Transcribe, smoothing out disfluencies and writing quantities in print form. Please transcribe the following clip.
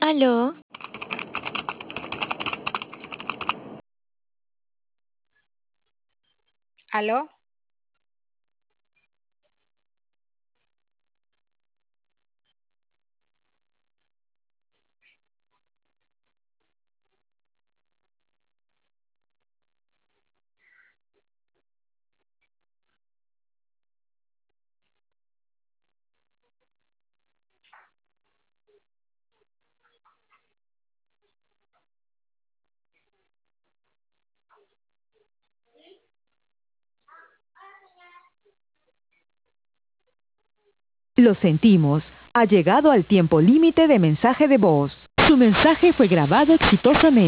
Aló, ¿Aló? Lo sentimos, ha llegado al tiempo límite de mensaje de voz. Su mensaje fue grabado exitosamente.